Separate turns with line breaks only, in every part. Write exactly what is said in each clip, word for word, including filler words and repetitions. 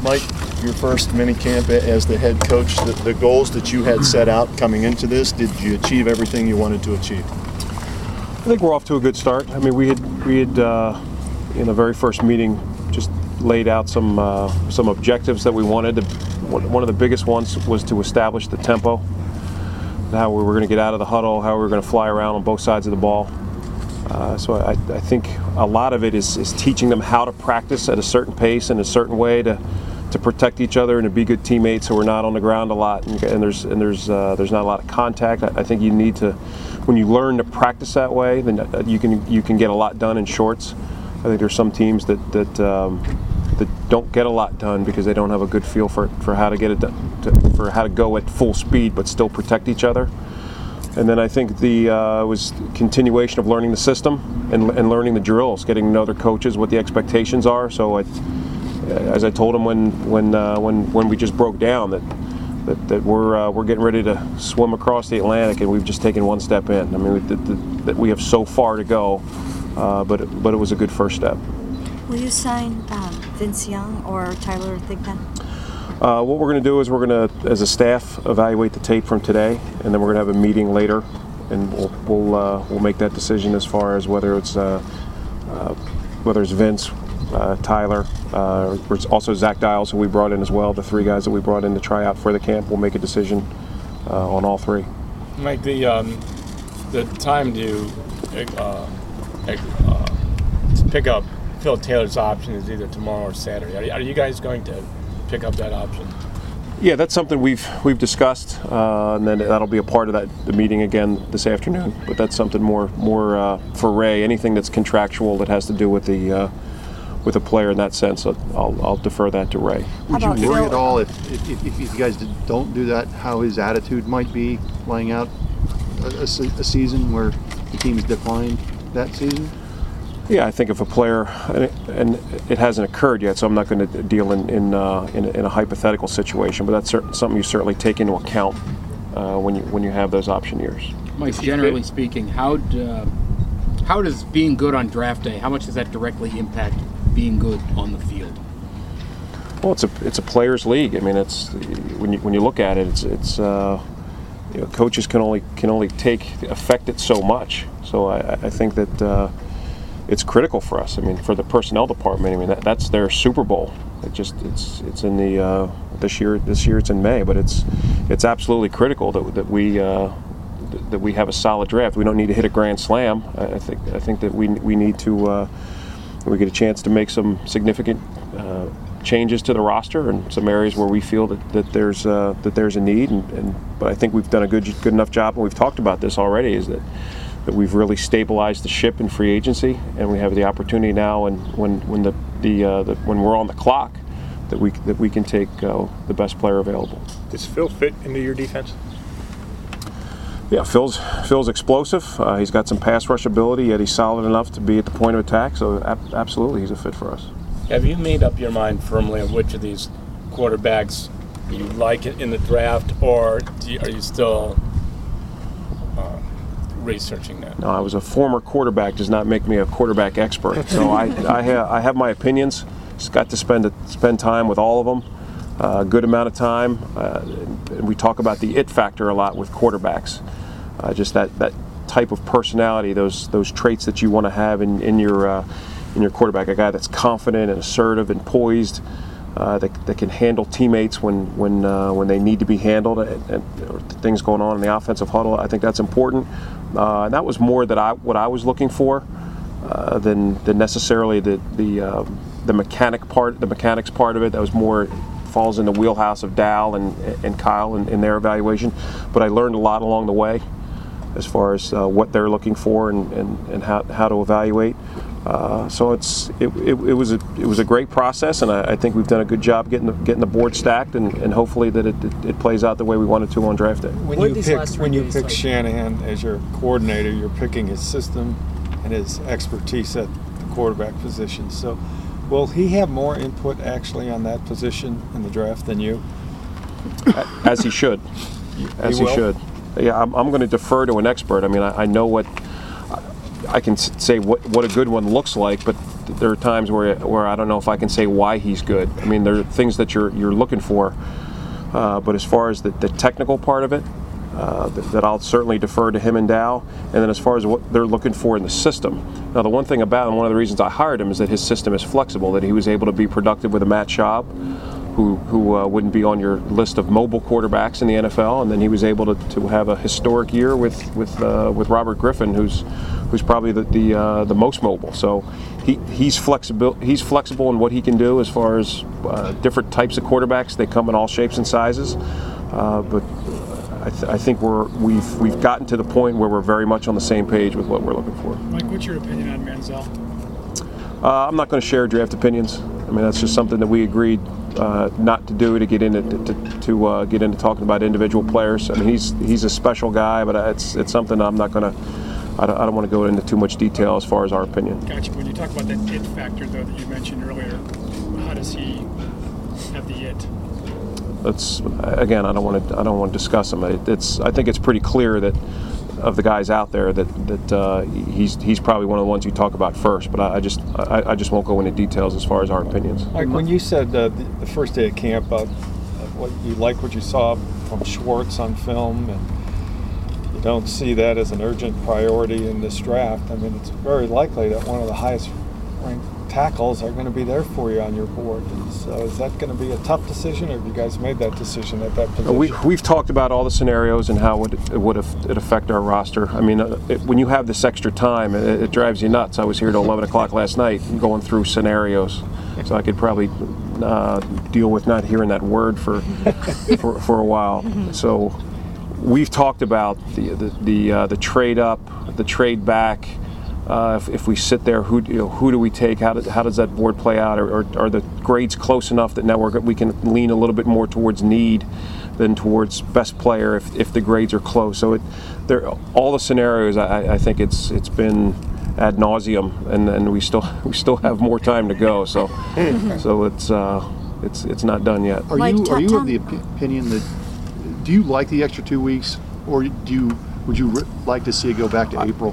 Mike, your first mini camp as the head coach, the, the goals that you had set out coming into this, did you achieve everything you wanted to achieve?
I think we're off to a good start. I mean, we had we had uh, in the very first meeting just laid out some uh, some objectives that we wanted. To, one of the biggest ones was to establish the tempo, how we were going to get out of the huddle, how we were going to fly around on both sides of the ball. Uh, so I, I think a lot of it is, is teaching them how to practice at a certain pace and a certain way to to protect each other and to be good teammates, so we're not on the ground a lot and, and there's and there's uh, there's not a lot of contact. I, I think you need to, when you learn to practice that way, then you can you can get a lot done in shorts. I think there's some teams that that um, that don't get a lot done because they don't have a good feel for for how to get it done, to, for how to go at full speed but still protect each other. And then I think the uh, was continuation of learning the system and, and learning the drills, getting to know their coaches, what the expectations are. So I, as I told them when when uh, when when we just broke down, that that, that we're uh, we're getting ready to swim across the Atlantic, and we've just taken one step in. I mean, we, that, that we have so far to go, uh, but it, but it was a good first step.
Will you sign um, Vince Young or Tyler Thigpen?
Uh, what we're going to do is we're going to, as a staff, evaluate the tape from today, and then we're going to have a meeting later, and we'll we'll, uh, we'll make that decision as far as whether it's uh, uh, whether it's Vince, uh, Tyler, uh, or it's also Zach Dials, who we brought in as well. The three guys that we brought in to try out for the camp, we'll make a decision uh, on all three.
Mike, the um, the time to uh, uh, to pick up Phil Taylor's option is either tomorrow or Saturday. Are, are you guys going to pick up that option?
Yeah, that's something we've we've discussed, uh, and then that'll be a part of that the meeting again this afternoon. But that's something more more uh, for Ray. Anything that's contractual that has to do with the uh, with a player in that sense, I'll I'll defer that to Ray.
Would you worry at all if if, if you guys don't do that, how his attitude might be playing out a, a, a season where the team has declined that season?
Yeah, I think if a player, and it hasn't occurred yet, so I'm not going to deal in in, uh, in, a, in a hypothetical situation, but that's certain, something you certainly take into account uh, when you when you have those option years.
Mike, generally speaking, how uh, how does being good on draft day, how much does that directly impact being good on the field?
Well, it's a it's a players' league. I mean, it's when you when you look at it, it's it's uh, you know, coaches can only can only take affect it so much. So I, I think that. Uh, It's critical for us. I mean, for the personnel department. I mean, that, that's their Super Bowl. It just it's it's in the uh, this year. This year it's in May, but it's it's absolutely critical that that we uh, that we have a solid draft. We don't need to hit a grand slam. I, I think I think that we we need to uh, we get a chance to make some significant uh, changes to the roster and some areas where we feel that, that there's uh, that there's a need. And, and but I think we've done a good good enough job, and we've talked about this already. Is that that we've really stabilized the ship in free agency, and we have the opportunity now, and when when the the, uh, the when we're on the clock, that we that we can take uh, the best player available.
Does Phil fit into your defense?
Yeah, Phil's Phil's explosive. Uh, he's got some pass rush ability, yet he's solid enough to be at the point of attack. So ab- absolutely, he's a fit for us.
Have you made up your mind firmly on which of these quarterbacks you like in the draft, or do you, are you still Uh, researching that?
No, I was a former quarterback. Does not make me a quarterback expert. So I, I, ha- I have my opinions. Just got to spend a, spend time with all of them, a uh, good amount of time. Uh, and we talk about the it factor a lot with quarterbacks. Uh, just that, that type of personality, those those traits that you want to have in in your uh, in your quarterback. A guy that's confident and assertive and poised. Uh, that, that can handle teammates when when uh, when they need to be handled, and, and things going on in the offensive huddle. I think that's important. Uh, and that was more that I what I was looking for uh, than than necessarily the the uh, the mechanic part, the mechanics part of it. That was more falls in the wheelhouse of Dal and and Kyle in, in their evaluation. But I learned a lot along the way as far as uh, what they're looking for and, and, and how how to evaluate. Uh, so it's it, it, it was a it was a great process, and I, I think we've done a good job getting the, getting the board stacked, and, and hopefully that it, it, it plays out the way we wanted to on draft day.
When you pick when you pick Shanahan as your coordinator, you're picking his system and his expertise at the quarterback position. So, will he have more input actually on that position in the draft than you?
As he should, as he, he should. Yeah, I'm, I'm going to defer to an expert. I mean, I, I know what. I can say what, what a good one looks like, but there are times where where I don't know if I can say why he's good. I mean, there are things that you're you're looking for, uh, but as far as the, the technical part of it, uh, that, that I'll certainly defer to him and Dow. And then as far as what they're looking for in the system, now the one thing about him, one of the reasons I hired him is that his system is flexible. That he was able to be productive with a Matt Schaub, who who uh, wouldn't be on your list of mobile quarterbacks in the N F L, and then he was able to, to have a historic year with with uh, with Robert Griffin, who's who's probably the the, uh, the most mobile. So he he's flexible he's flexible in what he can do as far as uh, different types of quarterbacks. They come in all shapes and sizes, uh, but I, th- I think we're we've we've gotten to the point where we're very much on the same page with what we're looking for.
Mike, what's your opinion on Manziel?
Uh, I'm not going to share draft opinions. I mean, that's just something that we agreed uh, not to do to get into to, to, to uh, get into talking about individual players. I mean, he's he's a special guy, but it's it's something I'm not going to. I don't, I don't want to go into too much detail as far as our opinion.
Gotcha. When you talk about that it factor, though, that you mentioned earlier, how does he have the it?
That's again, I don't want to I don't want to discuss him. It, it's I think it's pretty clear that of the guys out there that that uh, he's he's probably one of the ones you talk about first. But I, I just I, I just won't go into details as far as our opinions.
Like when you said uh, the, the first day of camp, uh, what you like what you saw from Schwartz on film, and you don't see that as an urgent priority in this draft. I mean, it's very likely that one of the highest ranked tackles are going to be there for you on your board. And so is that going to be a tough decision, or have you guys made that decision at that position?
We, we've talked about all the scenarios and how it, it would it affect our roster. I mean, uh, it, when you have this extra time, it, it drives you nuts. I was here till eleven o'clock last night going through scenarios, so I could probably uh, deal with not hearing that word for for, for a while. So we've talked about the the the, uh, the trade up, the trade back. Uh, if, if we sit there, who you know, who do we take? How, do, how does that board play out? Or, or are the grades close enough that now we're, we can lean a little bit more towards need than towards best player if, if the grades are close? So it, there, all the scenarios, I, I think it's it's been ad nauseum, and, and we still we still have more time to go. So so it's uh, it's it's not done yet.
Are
Mike,
you
t-
are you
Tom-
of the op- opinion that do you like the extra two weeks, or do you would you re- like to see it go back to April?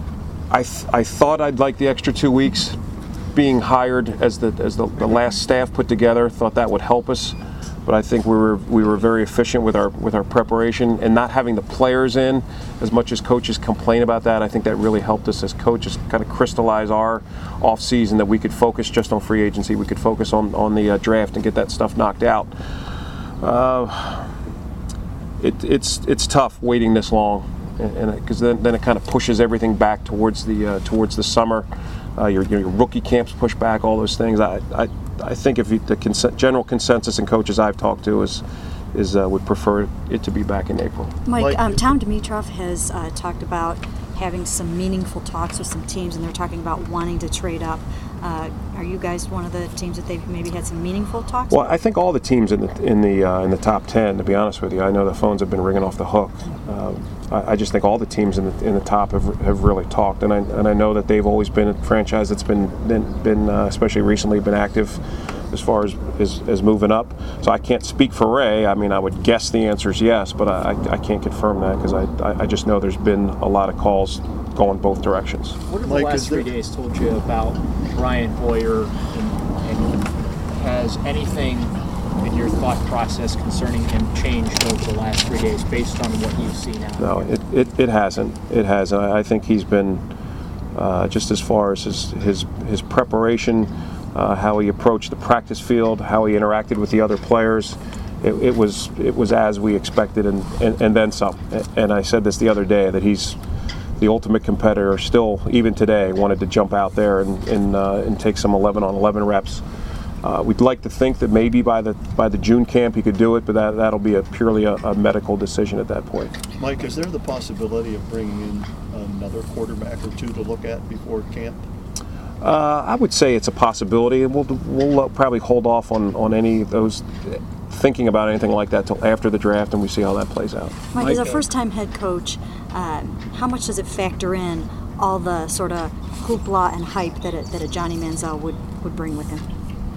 I, th- I thought I'd like the extra two weeks. Being hired as the as the, the last staff put together, thought that would help us. But I think we were we were very efficient with our with our preparation, and not having the players in as much as coaches complain about that. I think that really helped us as coaches kind of crystallize our off season, that we could focus just on free agency. We could focus on on the uh, draft and get that stuff knocked out. Uh, it, it's it's tough waiting this long. And because then, then it kind of pushes everything back towards the uh, towards the summer. Uh, your, your rookie camps push back, all those things. I I, I think if you, the cons- general consensus and coaches I've talked to is is uh, would prefer it to be back in April.
Mike,
Mike-
um, Tom Dimitrov has uh, talked about having some meaningful talks with some teams, and they're talking about wanting to trade up. Uh, are you guys one of the teams that they've maybe had some meaningful talks
Well,
with?
I think all the teams in the in the uh, in the top ten. To be honest with you, I know the phones have been ringing off the hook. Um, I, I just think all the teams in the in the top have, have really talked, and I and I know that they've always been a franchise that's been been, been uh, especially recently been active as far as, as as moving up. So I can't speak for Ray. I mean, I would guess the answer is yes, but I I can't confirm that because I, I I just know there's been a lot of calls going both directions.
What have
Mike,
the last
is
three
there-
days told you about Brian Boyer, and, and has anything in your thought process concerning him changed over the last three days based on what you've seen out
No,
here?
it, it, it hasn't. It hasn't. I I think he's been uh, just as far as his his, his preparation, uh, how he approached the practice field, how he interacted with the other players. It, it was it was as we expected, and, and, and then some. And I said this the other day that he's the ultimate competitor. Still, even today, wanted to jump out there and and, uh, and take some eleven on eleven reps. Uh, we'd like to think that maybe by the by the June camp he could do it, but that that'll be a purely a, a medical decision at that point.
Mike, is there the possibility of bringing in another quarterback or two to look at before camp?
Uh, I would say it's a possibility, and we'll we'll uh, probably hold off on, on any of those thinking about anything like that till after the draft, and we see how that plays out.
Mike, as a
Mike, uh,
first-time head coach, uh, how much does it factor in all the sort of hoopla and hype that a, that a Johnny Manziel would, would bring with him?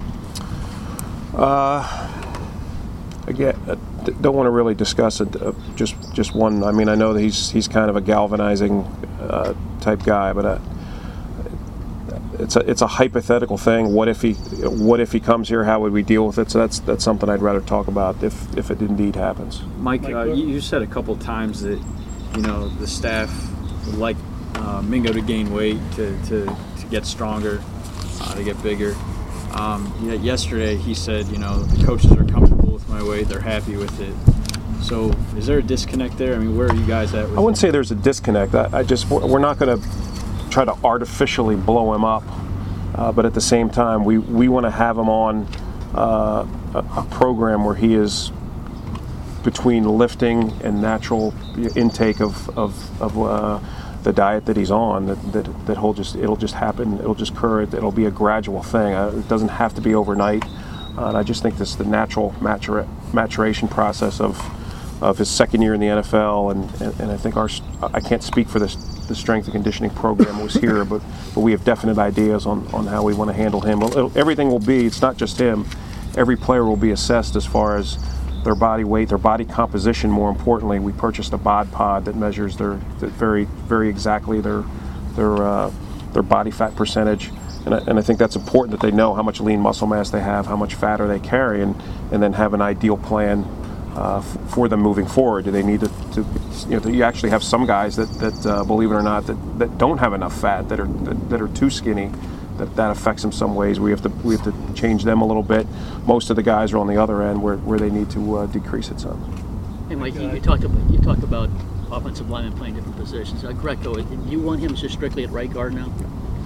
Uh, again, uh, d- don't want to really discuss it. Uh, just just one. I mean, I know that he's he's kind of a galvanizing uh, type guy, but uh, it's a it's a hypothetical thing. What if he what if he comes here? How would we deal with it? So that's that's something I'd rather talk about if if it indeed happens.
Mike, uh, you, you said a couple times that you know the staff would like uh, Mingo to gain weight, to to, to get stronger, uh, to get bigger. Um, yet yesterday he said, you know, the coaches are comfortable with my weight, they're happy with it. So is there a disconnect there? I mean, where are you guys at with
I wouldn't say there's a disconnect. I, I just we're not going to try to artificially blow him up, uh, but at the same time, we we want to have him on uh, a, a program where he is between lifting and natural intake of of, of uh, the diet that he's on. That, that that he'll just it'll just happen. It'll just occur. It'll be a gradual thing. Uh, it doesn't have to be overnight. Uh, and I just think this is the natural matura- maturation process of. of his second year in the N F L, and, and, and I think our I can't speak for this the strength and conditioning program was here, but but we have definite ideas on, on how we want to handle him. Well, it'll, everything will be, it's not just him, every player will be assessed as far as their body weight, their body composition. More importantly, we purchased a bod pod that measures their that very very exactly their their uh, their body fat percentage. And I, and I think that's important that they know how much lean muscle mass they have, how much fat are they carry, and, and then have an ideal plan Uh, f- for them moving forward. Do they need to, to you know, you actually have some guys that, that uh, believe it or not, that, that don't have enough fat, that are that, that are too skinny, that that affects them some ways. We have to we have to change them a little bit. Most of the guys are on the other end where, where they need to uh, decrease it some.
Hey Mike, you, you talked about you talked about offensive linemen playing different positions. Uh, Greco, do you want him just strictly at right guard now?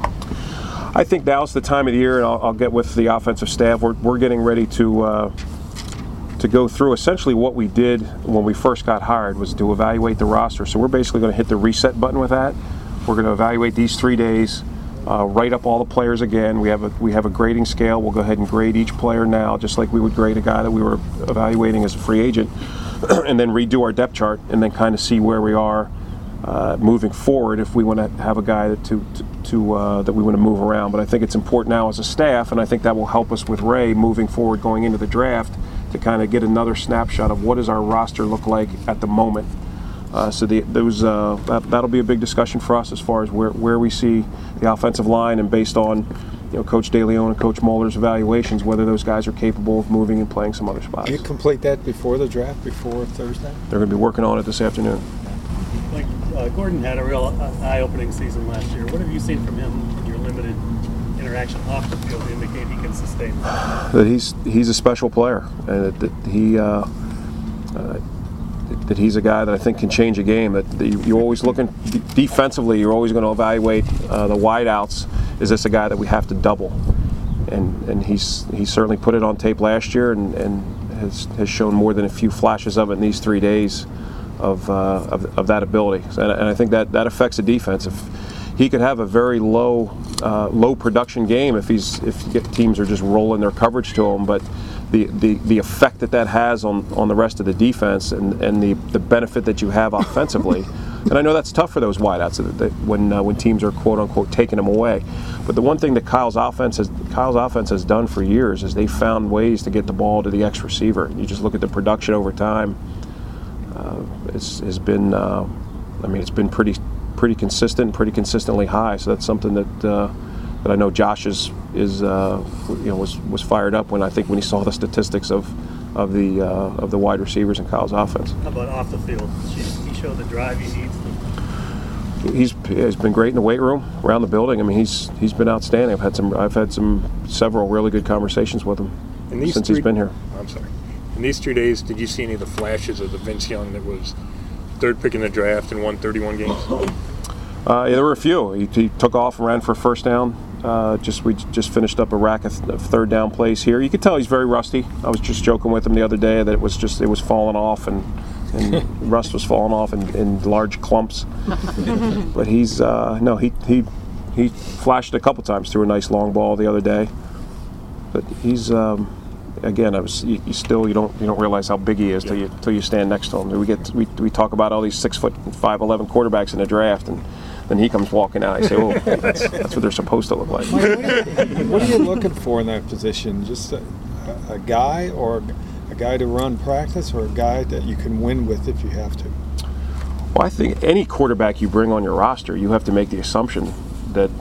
I think now's the time of the year, and I'll, I'll get with the offensive staff. We're we're getting ready to. Uh, to go through essentially what we did when we first got hired was to evaluate the roster. So we're basically going to hit the reset button with that. We're going to evaluate these three days, uh, write up all the players again. We have a we have a grading scale. We'll go ahead and grade each player now, just like we would grade a guy that we were evaluating as a free agent, and then redo our depth chart and then kind of see where we are uh, moving forward if we want to have a guy that to, to, to uh, that we want to move around. But I think it's important now as a staff, and I think that will help us with Ray moving forward going into the draft, to kind of get another snapshot of what does our roster look like at the moment. Uh, so the, those uh, that, that'll be a big discussion for us as far as where, where we see the offensive line, and based on you know Coach DeLeon and Coach Muller's evaluations, whether those guys are capable of moving and playing some other spots.
Do you complete that before the draft, before Thursday?
They're going to be working on it this afternoon.
Like uh, Gordon had a real eye-opening season last year. What have you seen from him in your limited interaction off the field to indicate he can sustain that?
That he's he's a special player, and that, that he uh, uh, that he's a guy that I think can change a game. That, that you, you're always looking defensively. You're always going to evaluate uh, the wideouts. Is this a guy that we have to double? And and he's he certainly put it on tape last year, and, and has has shown more than a few flashes of it in these three days of uh, of, of that ability. And, and I think that that affects the defense. If he could have a very low, uh, low production game if he's if teams are just rolling their coverage to him. But the, the, the effect that that has on, on the rest of the defense, and, and the, the benefit that you have offensively, and I know that's tough for those wideouts that, that when uh, when teams are quote unquote taking them away. But the one thing that Kyle's offense has Kyle's offense has done for years is they found ways to get the ball to the X receiver. You just look at the production over time. Uh, it's has been, uh, I mean, it's been pretty. pretty consistent, pretty consistently high. So that's something that uh, that I know Josh is is uh, you know was was fired up when I think when he saw the statistics of of the uh, of the wide receivers in Kyle's offense.
How about off the field? He showed the drive he needs to.
He's he's been great in the weight room, around the building. I mean, he's he's been outstanding. I've had some I've had some several really good conversations with him since
three,
he's been here.
I'm sorry. In these three days, did you see any of the flashes of the Vince Young that was third pick in the draft and won thirty-one games?
Uh, yeah, there were a few. He, he took off and ran for a first down. Uh, just we just finished up a rack of, th- of third down plays here. You could tell he's very rusty. I was just joking with him the other day that it was just it was falling off, and, and rust was falling off in, in large clumps. But he's uh, no he he he flashed a couple times through a nice long ball the other day. But he's. Um, Again, I was. You, you still you don't you don't realize how big he is till you till you stand next to him. We get we we talk about all these six foot five eleven quarterbacks in the draft, and then he comes walking out. I say, oh, that's, that's what they're supposed to look like.
What are, you, what are you looking for in that position? Just a, a guy, or a guy to run practice, or a guy that you can win with if you have to?
Well, I think any quarterback you bring on your roster, you have to make the assumption that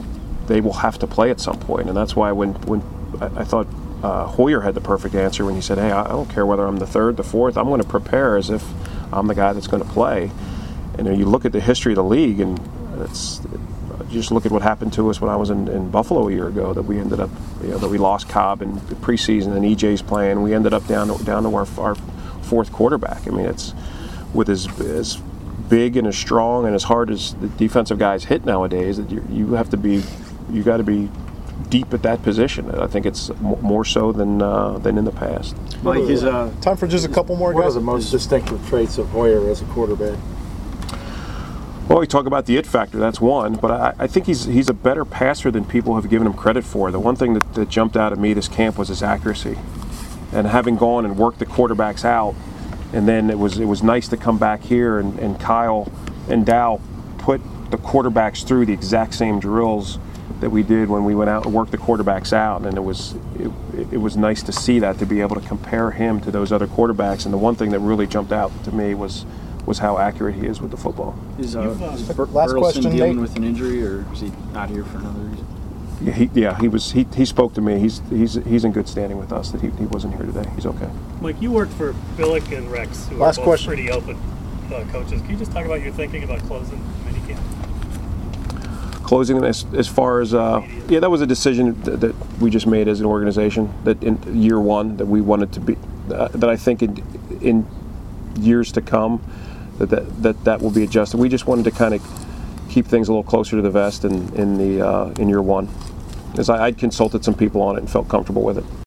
they will have to play at some point, and that's why when when I, I thought uh, Hoyer had the perfect answer when he said, "Hey, I, I don't care whether I'm the third, the fourth. I'm going to prepare as if I'm the guy that's going to play." And you look at the history of the league, and it's just look at what happened to us when I was in, in Buffalo a year ago. That we ended up, you know, that we lost Cobb in the preseason, and E J's playing. We ended up down to, down to our, our fourth quarterback. I mean, it's with as as big and as strong and as hard as the defensive guys hit nowadays, that you, you have to be, you got to be deep at that position. I think it's more so than uh, than in the past.
Mike, is uh, time for just a couple more guys. What are the most distinctive traits of Hoyer as a quarterback?
Well, we talk about the it factor. That's one, but I, I think he's he's a better passer than people have given him credit for. The one thing that, that jumped out at me this camp was his accuracy, and having gone and worked the quarterbacks out. And then it was it was nice to come back here and, and Kyle and Dow put the quarterbacks through the exact same drills that we did when we went out and worked the quarterbacks out. And it was it, it was nice to see that, to be able to compare him to those other quarterbacks. And the one thing that really jumped out to me was was how accurate he is with the football.
Is, uh,
uh,
is Bur-
last
Burleson
question,
dealing
Nate?
with an injury, or is he not here for another reason?
Yeah, he, yeah, he was. He, he spoke to me. He's he's he's in good standing with us. That he, he wasn't here today. He's okay.
Mike, you worked for Billick and Rex, who
Last
are both
question.
pretty open uh, coaches. Can you just talk about your thinking about closing minicamp?
Closing as as far as uh, yeah, that was a decision that, that we just made as an organization. That in year one, that we wanted to be. Uh, that I think in in years to come, that that that, that will be adjusted. We just wanted to kind of keep things a little closer to the vest in in the uh, in year one, as I, I'd consulted some people on it and felt comfortable with it.